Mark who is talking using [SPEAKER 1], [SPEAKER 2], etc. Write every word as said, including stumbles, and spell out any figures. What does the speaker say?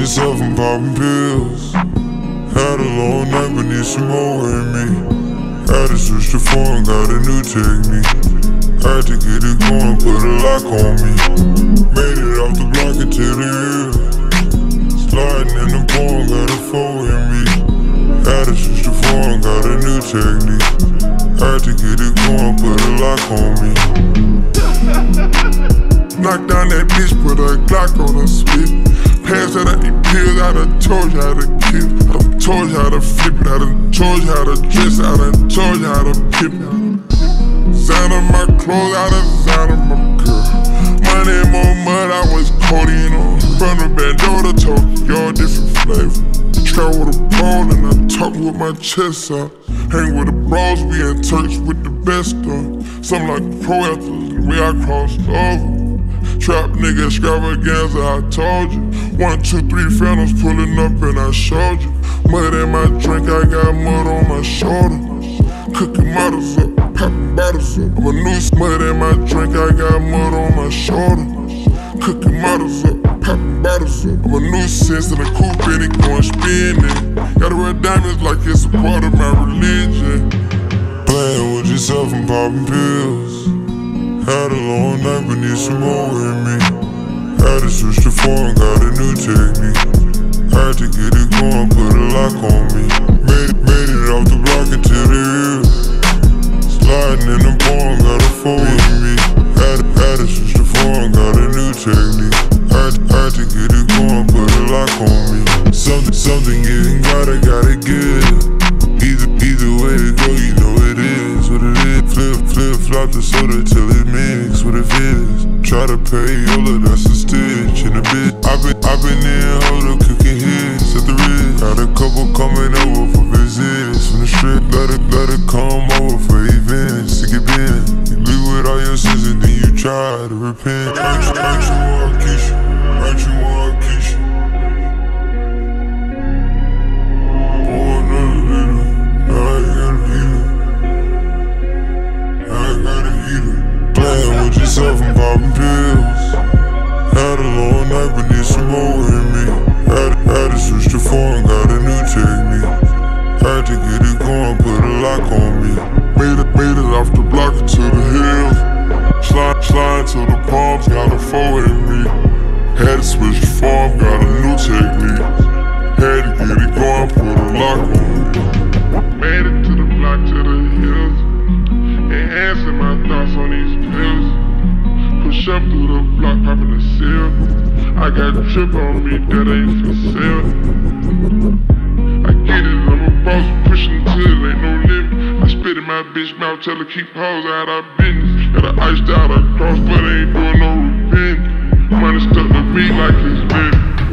[SPEAKER 1] yourself and popping pills. Had a long night but need some more in me. Had to switch the phone, got a new technique. Had to get it going, put a lock on me. Made it off the block into the hill. Sliding in the bone, got a four in me. Had to switch the phone, got a new technique. Had to get it going, put a lock on me. Knock down that bitch, put a Glock on her spit. Pass out the pills, I done told you how to kill. I done told you how to flip it, I done told you how to dress, I done told you how to pimp it. Design of my clothes, I done design of my girl. Money and more mud, I was codeine on. From the Bandora, Tokyo, different flavor. Travel with a pole and I talk with my chest out. Hang with the bros, we in Turks with the best of. Something like a pro athletes, the way I crossed over. Trap nigga extravaganza, I told you. One, two, three phantoms pulling up and I showed you. Mud in my drink, I got mud on my shoulder. Cooking models up, popping bottles up. I'm a new mud in my drink, I got mud on my shoulder. Cooking models up, popping bottles up. I'm a nuisance in a coupe and it going spinning. Gotta wear diamonds like it's a part of my religion. Playing with yourself and popping pills. Had a long night but need some more in me. Had to switch the phone, got a new technique. Had to get it going, put a lock on me. Made it, made it off the block into the hill. Sliding in the bone, got a four in me. Had, had to switch the phone, got a new technique. Had, had to get it going, put a lock on me. Something, something getting got it, got it good. Either, either way to go, you know it is what it is. Flip, flip, flop the soda till it mix what it is. Try to pay Yola, that's a stitch in a bit. I've been, I've been in hold up, cooking hits at the wrist. Got a couple coming over for visits from the strip. Let it, let it come over for events to get in. You leave with all your sins and then you try to repent. Aren't you, aren't you more Keisha? Aren't you more Keisha? Yourself and popping pills. Had a long night but need some more in me. Had, had to switch the phone, got a new technique. Had to get it going, put a lock on me. Made it, made it off the block into the hills. Slide, slide to the palms, got a four in me. Had to switch the phone, got a new technique. Had to get it going, put a lock on me. Made it to the block, to the hills. Enhancing my thoughts on these pills. Push up through the block, popping the seal. I got a drip on me that ain't for sale. I get it, I'm a boss, pushing till it ain't no limit. I spit in my bitch mouth, tell her keep hoes out of business. Got her iced out across, but ain't